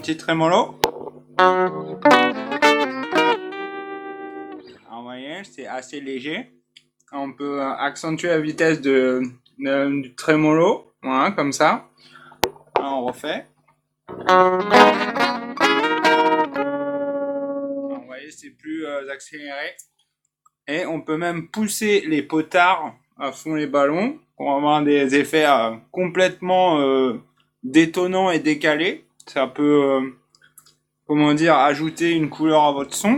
petit trémolo. Alors, vous voyez, c'est assez léger. On peut accentuer la vitesse du trémolo, voilà, comme ça. Alors, on refait. Alors, vous voyez, c'est plus accéléré. Et on peut même pousser les potards à fond les ballons pour avoir des effets complètement détonnants et décalés. Ça peut, comment dire, ajouter une couleur à votre son.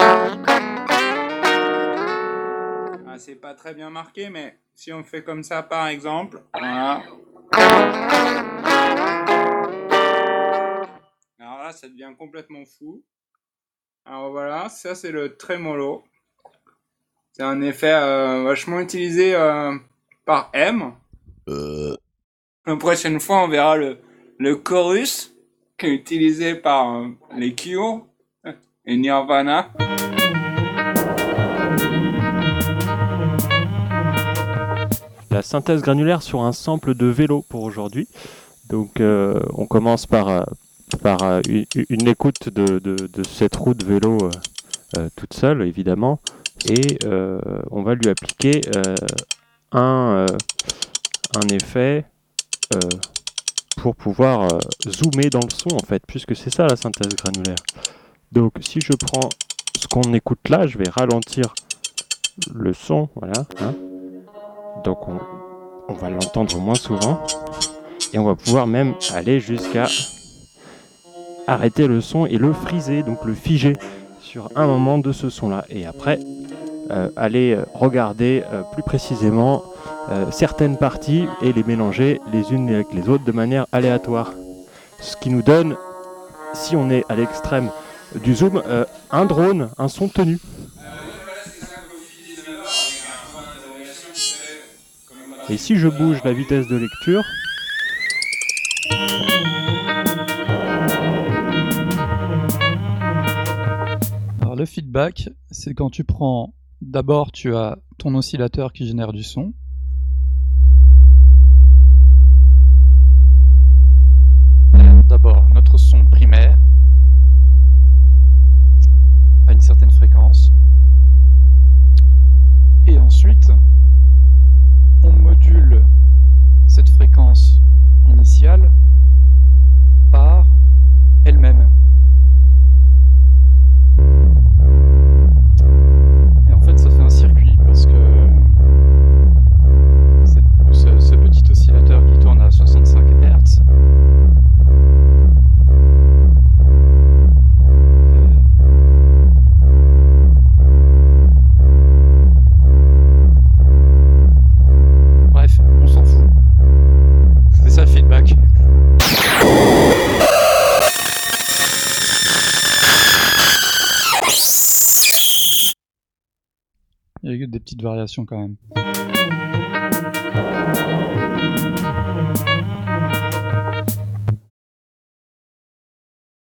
Ah, c'est pas très bien marqué, mais si on fait comme ça par exemple, voilà. Alors là, ça devient complètement fou. Alors voilà, ça c'est le trémolo. C'est un effet vachement utilisé par M. La prochaine fois, on verra le chorus qui est utilisé par les Cure et Nirvana. La synthèse granulaire sur un sample de vélo pour aujourd'hui. Donc on commence par une écoute de cette roue de vélo toute seule évidemment et on va lui appliquer un effet pour pouvoir zoomer dans le son en fait, puisque c'est ça la synthèse granulaire. Donc si je prends ce qu'on écoute là, je vais ralentir le son, voilà, hein. Donc on va l'entendre moins souvent et on va pouvoir même aller jusqu'à arrêter le son et le friser, donc le figer sur un moment de ce son là, et après aller regarder plus précisément certaines parties et les mélanger les unes avec les autres de manière aléatoire, ce qui nous donne, si on est à l'extrême du zoom, un drone, un son tenu. Et si je bouge la vitesse de lecture, alors le feedback, c'est quand tu prends, d'abord tu as ton oscillateur qui génère du son. D'abord notre son primaire à une certaine fréquence. Et ensuite, on module cette fréquence initiale par elle-même. Et en fait, ça fait un circuit parce que ce petit oscillateur qui tourne à 65 Hz bref, on s'en fout. C'est ça le feedback. Il y a eu des petites variations quand même.